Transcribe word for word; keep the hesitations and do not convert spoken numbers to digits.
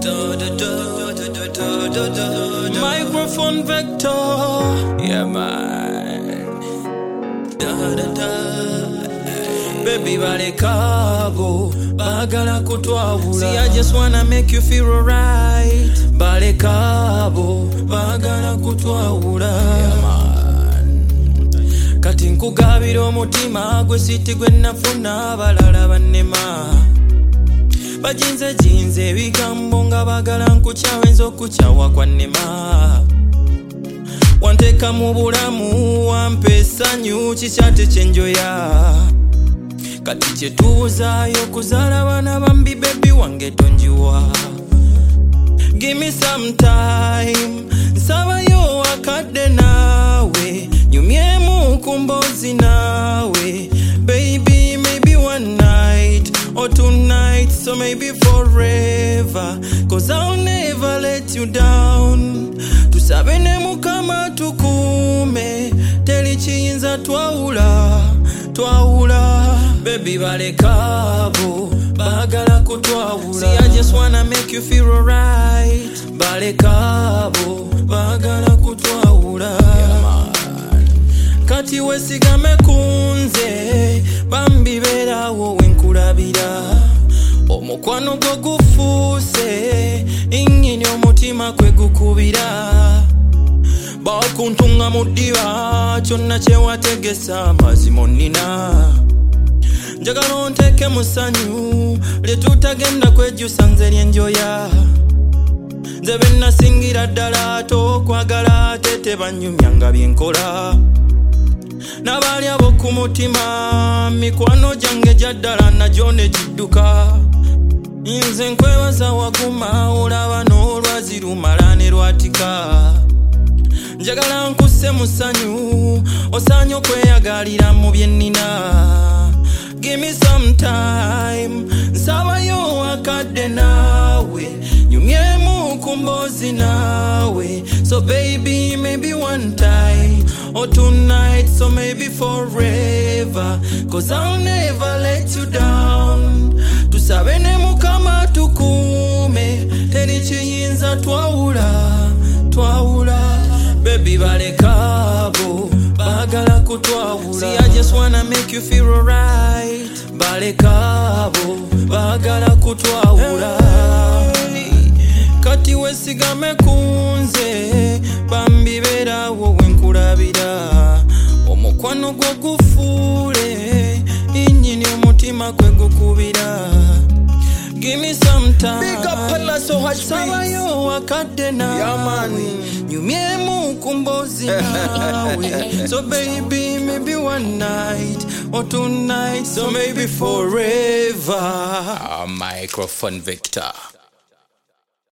Microphone Vector. Yeah, man. Da, da, da. Baby, bale kabo bagala kutwabula. See, I just wanna make you feel alright. Bale kabo bagala kutwabula. Yeah, man. Kati nkugabira omutima gwe siti gwe nafuna abalala bannema. Bajinze jinze ebigambo nga bagala nkukyawe nzo kukyawa kwa nnema. Wanteka mu bulamu wampa essanyu kikyate kyenjoya. Kati kyetuuzaayo kuzaala bana bambi baby wange tonjiwa. Give me some time nsabayo akadde naawe nyumyemu ku mboozi naawe. Baby maybe one night or two nights, so maybe forever, cause I'll never let you down. Tusabene mukama tukume teli chiyinza twaula twaula. Baby bale kabo bagala kutwaula. See, I just wanna make you feel alright. Bale kabo bagala kutwaula. Yeah, man. Kati wesigame kunze bambi berawo wenkulabira. Omukwano gwo gufuuse innyini omutima kwe gukubira. Bakuntunga mu ddiba kyonna kyewategesa mazima nnina. Njagala onteeke mu ssanyu lyetutagenda kwejjusa nze lyenjoya. Nze be nasingira ddala tokwagala ate tebanyumya nga byenkola. Nabali abo ku mutima mikwano gyange gyaddala nagyo ne gidduka. Nze nkwebaza waguma olaba n'olwazi lumala ne lwatika. Njagala nkusse mu ssanyu osaanye okweyagalira mu bye nnina. Give me some time nsabayo akadde naawe nyumyemu ku mboozi naawe. So baby maybe one time or two nights, so maybe forever, cause I'll never let you down. Tusabene mukama tukume teri chiyinza twaula twaula. Baby bale kabo bagala kutwaula. See, I just wanna make you feel alright. Bale kabo bagala kutwaula. Hey, kati wesigame kunze bambi berawo wenkulabira. Omukwano gwo gufuule innyini omutima kwe gukubira. Give me some time. Big up Palaso Hutch Sabayo wakadde naawe. Yeah, man. Nyumyemu ku mboozi naawe. So baby maybe one night or two nights, so maybe forever. Microphone Vector.